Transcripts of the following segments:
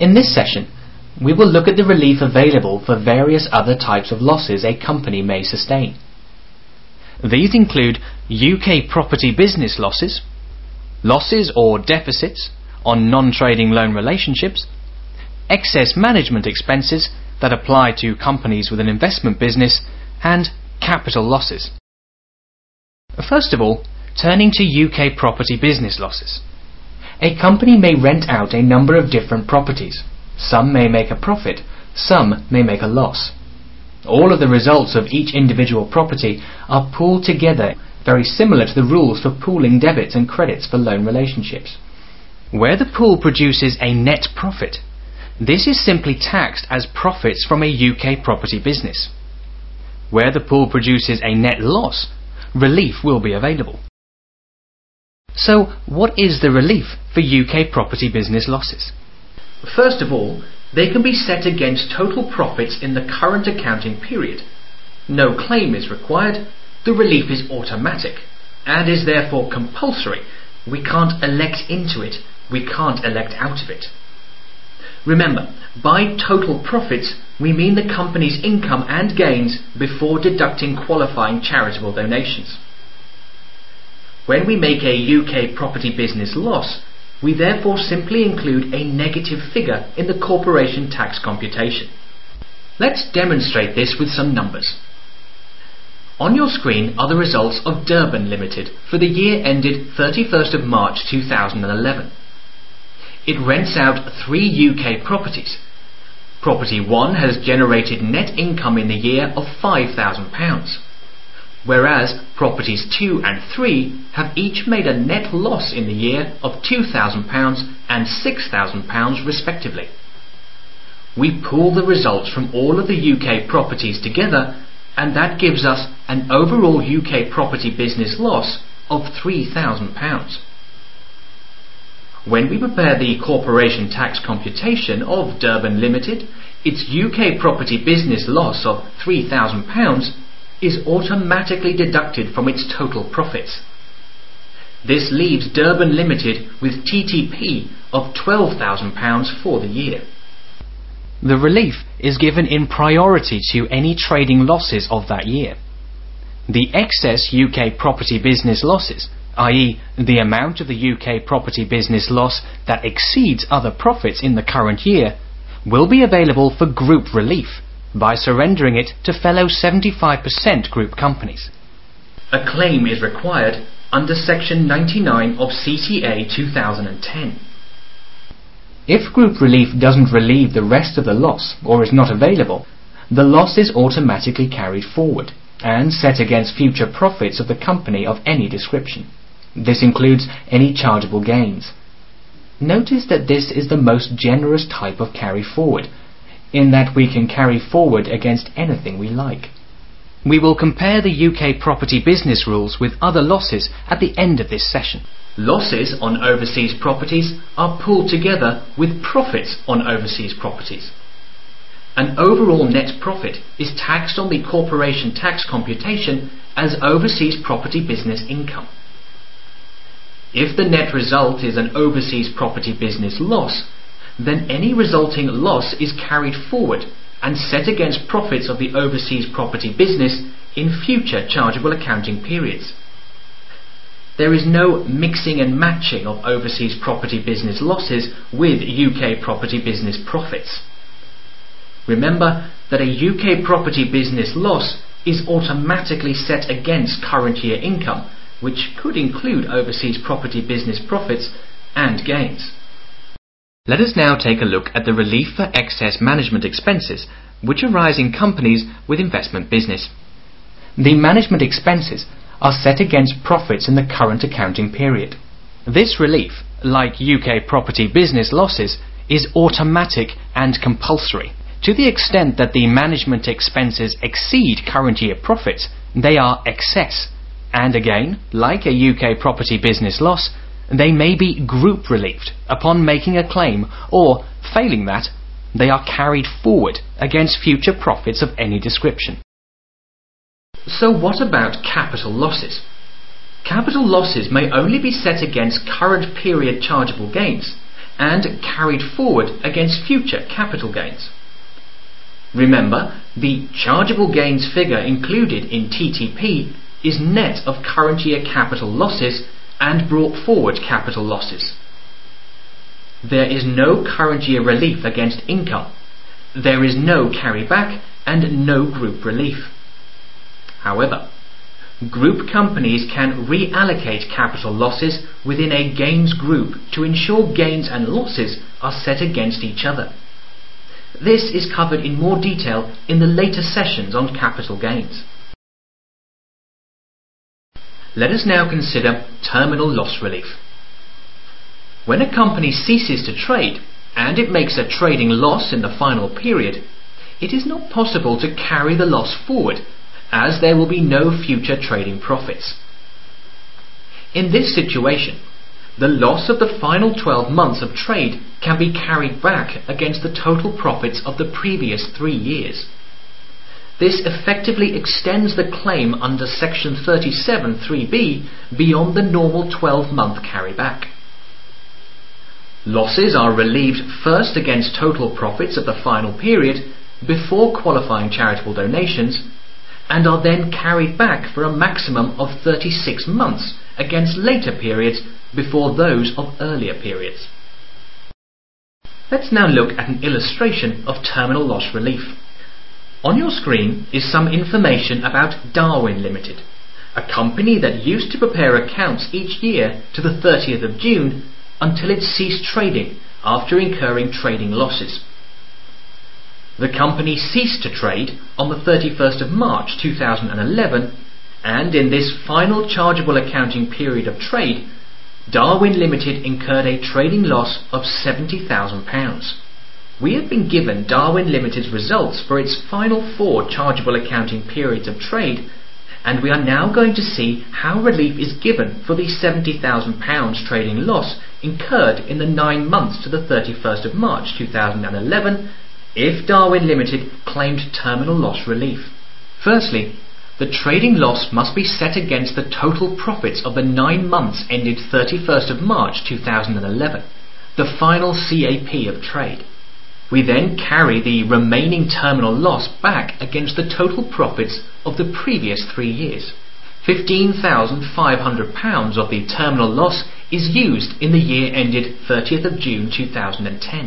In this session, we will look at the relief available for various other types of losses a company may sustain. These include UK property business losses, losses or deficits on non-trading loan relationships, excess management expenses that apply to companies with an investment business, and capital losses. First of all, turning to UK property business losses. A company may rent out a number of different properties. Some may make a profit, some may make a loss. All of the results of each individual property are pooled together, very similar to the rules for pooling debits and credits for loan relationships. Where the pool produces a net profit, this is simply taxed as profits from a UK property business. Where the pool produces a net loss, relief will be available. So, what is the relief for UK property business losses? First of all, they can be set against total profits in the current accounting period. No claim is required, the relief is automatic, and is therefore compulsory. We can't elect into it, we can't elect out of it. Remember, by total profits, we mean the company's income and gains before deducting qualifying charitable donations. When we make a UK property business loss, we therefore simply include a negative figure in the corporation tax computation. Let's demonstrate this with some numbers. On your screen are the results of Durban Limited for the year ended 31st of March 2011. It rents out 3 UK properties. Property 1 has generated net income in the year of £5,000, whereas properties 2 and 3 have each made a net loss in the year of £2,000 and £6,000 respectively. We pool the results from all of the UK properties together, and that gives us an overall UK property business loss of £3,000. When we prepare the corporation tax computation of Durban Limited, its UK property business loss of £3,000 is automatically deducted from its total profits. This leaves Durban Limited with TTP of £12,000 for the year. The relief is given in priority to any trading losses of that year. The excess UK property business losses, i.e. the amount of the UK property business loss that exceeds other profits in the current year, will be available for group relief by surrendering it to fellow 75% group companies. A claim is required under Section 99 of CTA 2010. If group relief doesn't relieve the rest of the loss or is not available, the loss is automatically carried forward and set against future profits of the company of any description. This includes any chargeable gains. Notice that this is the most generous type of carry forward, in that we can carry forward against anything we like. We will compare the UK property business rules with other losses at the end of this session. Losses on overseas properties are pooled together with profits on overseas properties. An overall net profit is taxed on the corporation tax computation as overseas property business income. If the net result is an overseas property business loss, then any resulting loss is carried forward and set against profits of the overseas property business in future chargeable accounting periods. There is no mixing and matching of overseas property business losses with UK property business profits. Remember that a UK property business loss is automatically set against current year income, which could include overseas property business profits and gains. Let us now take a look at the relief for excess management expenses which arise in companies with investment business. The management expenses are set against profits in the current accounting period. This relief, like UK property business losses, is automatic and compulsory. To the extent that the management expenses exceed current year profits, they are excess. And again, like a UK property business loss, they may be group relieved upon making a claim, or, failing that, they are carried forward against future profits of any description. So what about capital losses? Capital losses may only be set against current period chargeable gains, and carried forward against future capital gains. Remember, the chargeable gains figure included in TTP is net of current year capital losses and brought forward capital losses. There is no current year relief against income. There is no carryback and no group relief. However, group companies can reallocate capital losses within a gains group to ensure gains and losses are set against each other. This is covered in more detail in the later sessions on capital gains. Let us now consider terminal loss relief. When a company ceases to trade and it makes a trading loss in the final period, it is not possible to carry the loss forward, as there will be no future trading profits. In this situation, the loss of the final 12 months of trade can be carried back against the total profits of the previous 3 years. This effectively extends the claim under Section 37(3)(b) beyond the normal 12-month carryback. Losses are relieved first against total profits of the final period before qualifying charitable donations, and are then carried back for a maximum of 36 months against later periods before those of earlier periods. Let's now look at an illustration of terminal loss relief. On your screen is some information about Darwin Limited, a company that used to prepare accounts each year to the 30th of June until it ceased trading after incurring trading losses. The company ceased to trade on the 31st of March 2011, and in this final chargeable accounting period of trade, Darwin Limited incurred a trading loss of £70,000. We have been given Darwin Limited's results for its final 4 chargeable accounting periods of trade, and we are now going to see how relief is given for the £70,000 trading loss incurred in the 9 months to the 31st of March 2011 if Darwin Limited claimed terminal loss relief. Firstly, the trading loss must be set against the total profits of the 9 months ended 31st of March 2011, the final CAP of trade. We then carry the remaining terminal loss back against the total profits of the previous 3 years. £15,500 of the terminal loss is used in the year ended 30th of June 2010.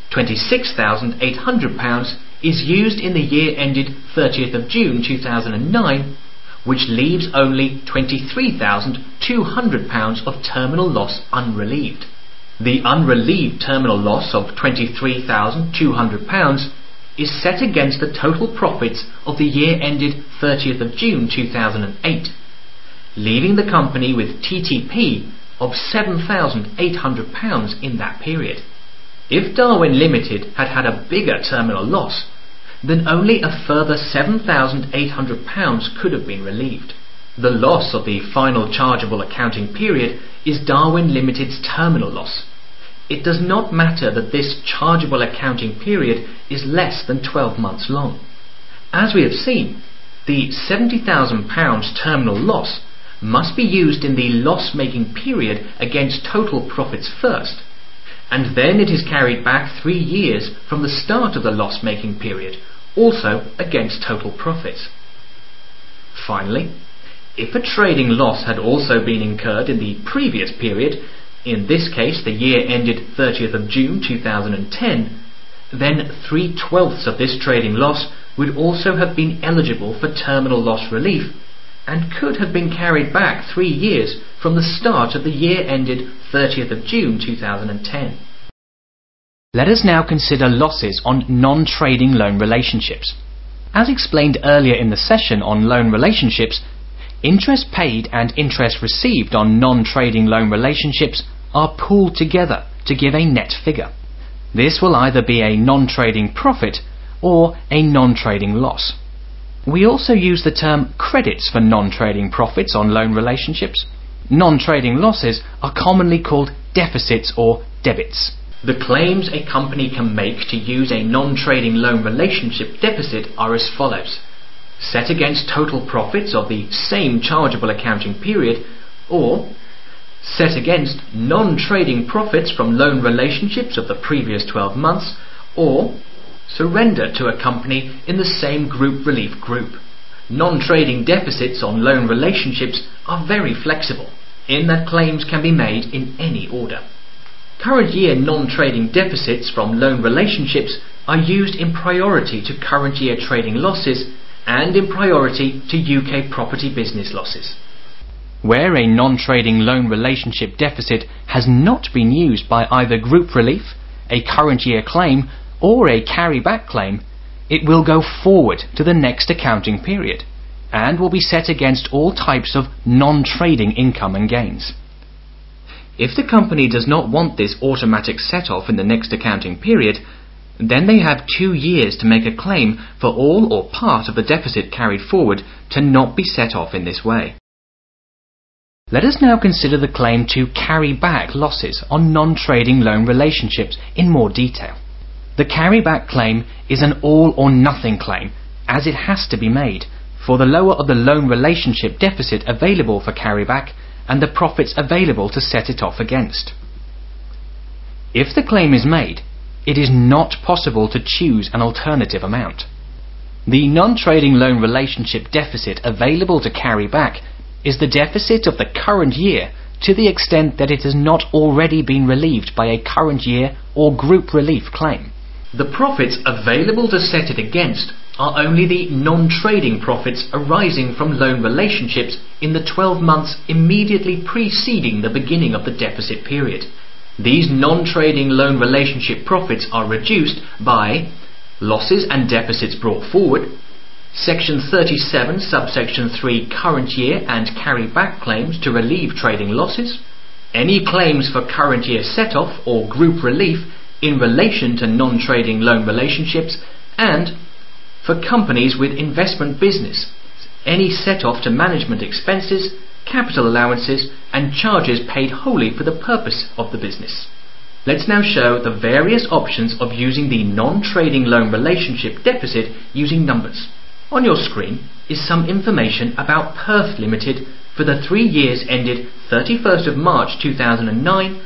£26,800 is used in the year ended 30th of June 2009, which leaves only £23,200 of terminal loss unrelieved. The unrelieved terminal loss of £23,200 is set against the total profits of the year ended 30th of June 2008, leaving the company with TTP of £7,800 in that period. If Darwin Limited had had a bigger terminal loss, then only a further £7,800 could have been relieved. The loss of the final chargeable accounting period is Darwin Limited's terminal loss. It does not matter that this chargeable accounting period is less than 12 months long. As we have seen, the £70,000 terminal loss must be used in the loss-making period against total profits first, and then it is carried back 3 years from the start of the loss-making period, also against total profits. Finally, if a trading loss had also been incurred in the previous period, in this case the year ended 30th of June 2010, then 3/12 of this trading loss would also have been eligible for terminal loss relief and could have been carried back 3 years from the start of the year ended 30th of June 2010. Let us now consider losses on non-trading loan relationships. As explained earlier in the session on loan relationships, interest paid and interest received on non-trading loan relationships are pooled together to give a net figure. This will either be a non-trading profit or a non-trading loss. We also use the term credits for non-trading profits on loan relationships. Non-trading losses are commonly called deficits or debits. The claims a company can make to use a non-trading loan relationship deficit are as follows: set against total profits of the same chargeable accounting period, or set against non-trading profits from loan relationships of the previous 12 months, or surrender to a company in the same group relief group. Non-trading deficits on loan relationships are very flexible, in that claims can be made in any order. Current year non-trading deficits from loan relationships are used in priority to current year trading losses and in priority to UK property business losses. Where a non-trading loan relationship deficit has not been used by either group relief, a current year claim, or a carryback claim, it will go forward to the next accounting period and will be set against all types of non-trading income and gains. If the company does not want this automatic set-off in the next accounting period, then they have 2 years to make a claim for all or part of the deficit carried forward to not be set off in this way. Let us now consider the claim to carry back losses on non-trading loan relationships in more detail. The carryback claim is an all-or-nothing claim, as it has to be made for the lower of the loan relationship deficit available for carryback and the profits available to set it off against. If the claim is made, it is not possible to choose an alternative amount. The non-trading loan relationship deficit available to carry back is the deficit of the current year to the extent that it has not already been relieved by a current year or group relief claim. The profits available to set it against are only the non-trading profits arising from loan relationships in the 12 months immediately preceding the beginning of the deficit period. These non-trading loan relationship profits are reduced by losses and deficits brought forward, Section 37, subsection 3 current year and carry-back claims to relieve trading losses, any claims for current year set-off or group relief in relation to non-trading loan relationships, and for companies with investment business, any set-off to management expenses, capital allowances and charges paid wholly for the purpose of the business. Let's now show the various options of using the non-trading loan relationship deficit using numbers. On your screen is some information about Perth Limited for the 3 years ended 31st of March 2009,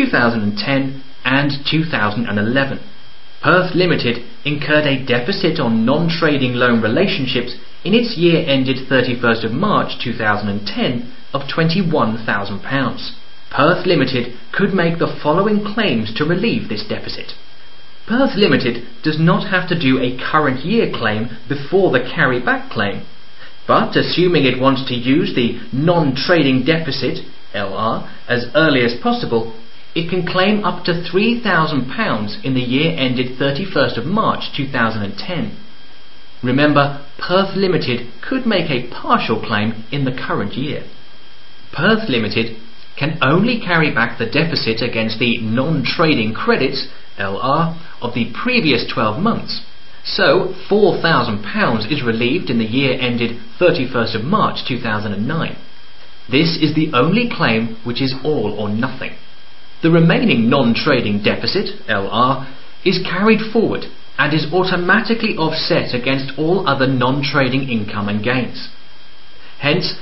2010 and 2011. Perth Limited incurred a deficit on non-trading loan relationships in its year ended 31st of March 2010 of £21,000. Perth Limited could make the following claims to relieve this deficit. Perth Limited does not have to do a current year claim before the carry-back claim, but assuming it wants to use the non-trading deficit, LR, as early as possible, it can claim up to £3,000 in the year ended 31st of March 2010. Remember, Perth Limited could make a partial claim in the current year. Perth Limited can only carry back the deficit against the non-trading credits, LR, of the previous 12 months. So, £4,000 is relieved in the year ended 31st of March 2009. This is the only claim which is all or nothing. The remaining non-trading deficit, LR, is carried forward and is automatically offset against all other non-trading income and gains. Hence,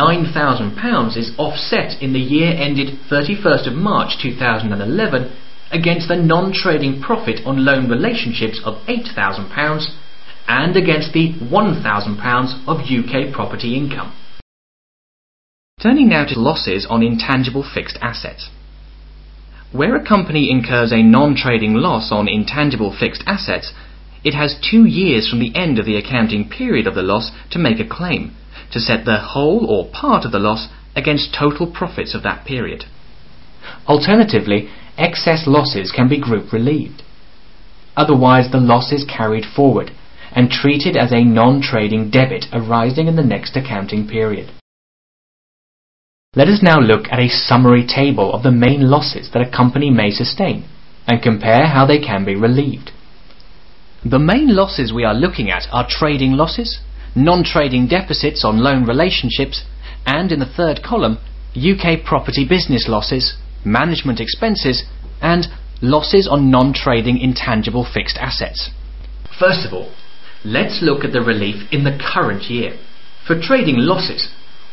£9,000 is offset in the year ended 31st of March 2011 against the non-trading profit on loan relationships of £8,000 and against the £1,000 of UK property income. Turning now to losses on intangible fixed assets. Where a company incurs a non-trading loss on intangible fixed assets, it has 2 years from the end of the accounting period of the loss to make a claim, to set the whole or part of the loss against total profits of that period. Alternatively, excess losses can be group relieved. Otherwise, the loss is carried forward and treated as a non-trading debit arising in the next accounting period. Let us now look at a summary table of the main losses that a company may sustain and compare how they can be relieved. The main losses we are looking at are trading losses, non-trading deficits on loan relationships, and in the third column, UK property business losses, management expenses, and losses on non-trading intangible fixed assets. First of all, let's look at the relief in the current year. For trading losses,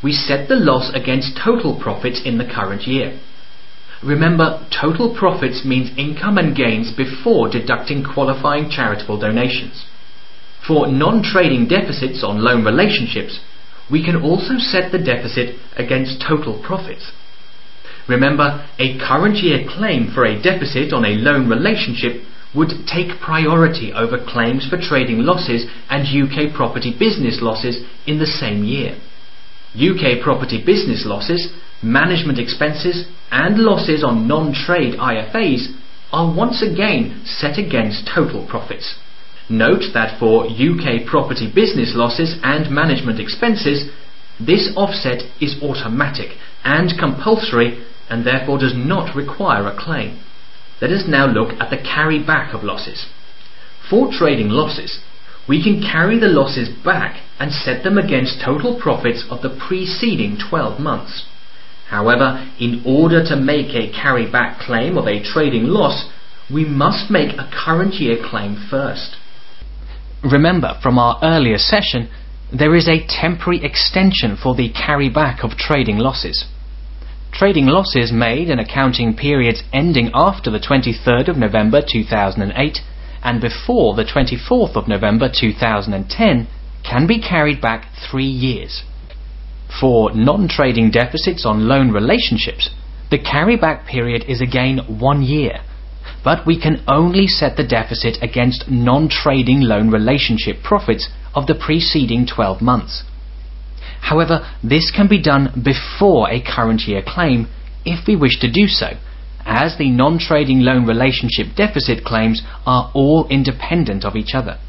we set the loss against total profits in the current year. Remember, total profits means income and gains before deducting qualifying charitable donations. For non-trading deficits on loan relationships, we can also set the deficit against total profits. Remember, a current year claim for a deficit on a loan relationship would take priority over claims for trading losses and UK property business losses in the same year. UK property business losses, management expenses and losses on non-trade IFAs are once again set against total profits. Note that for UK property business losses and management expenses, this offset is automatic and compulsory and therefore does not require a claim. Let us now look at the carry-back of losses. For trading losses, we can carry the losses back and set them against total profits of the preceding 12 months. However, in order to make a carry-back claim of a trading loss, we must make a current year claim first. Remember from our earlier session, there is a temporary extension for the carry-back of trading losses. Trading losses made in accounting periods ending after the 23rd of November 2008 and before the 24th of November 2010 can be carried back 3 years. For non-trading deficits on loan relationships, the carryback period is again 1 year, but we can only set the deficit against non-trading loan relationship profits of the preceding 12 months. However, this can be done before a current year claim if we wish to do so, as the non-trading loan relationship deficit claims are all independent of each other.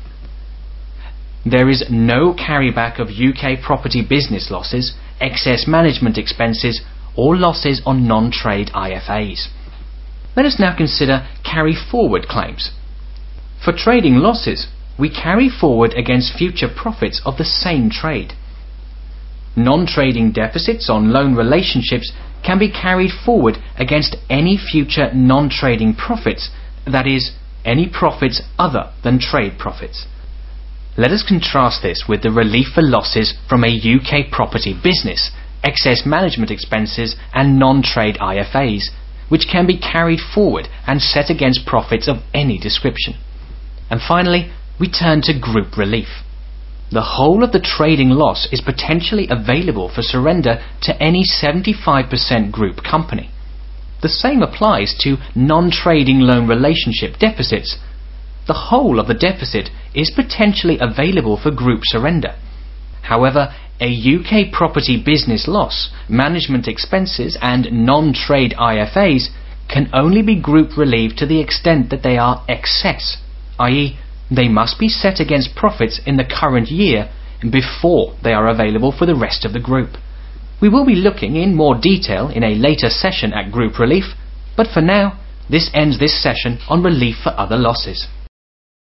There is no carryback of UK property business losses, excess management expenses, or losses on non-trade IFAs. Let us now consider carry-forward claims. For trading losses, we carry forward against future profits of the same trade. Non-trading deficits on loan relationships can be carried forward against any future non-trading profits, that is, any profits other than trade profits. Let us contrast this with the relief for losses from a UK property business, excess management expenses and non-trade IFAs, which can be carried forward and set against profits of any description. And finally, we turn to group relief. The whole of the trading loss is potentially available for surrender to any 75% group company. The same applies to non-trading loan relationship deficits. The whole of the deficit is potentially available for group surrender. However, a UK property business loss, management expenses and non-trade IFAs can only be group relieved to the extent that they are excess, i.e., they must be set against profits in the current year before they are available for the rest of the group. We will be looking in more detail in a later session at group relief, but for now, this ends this session on relief for other losses.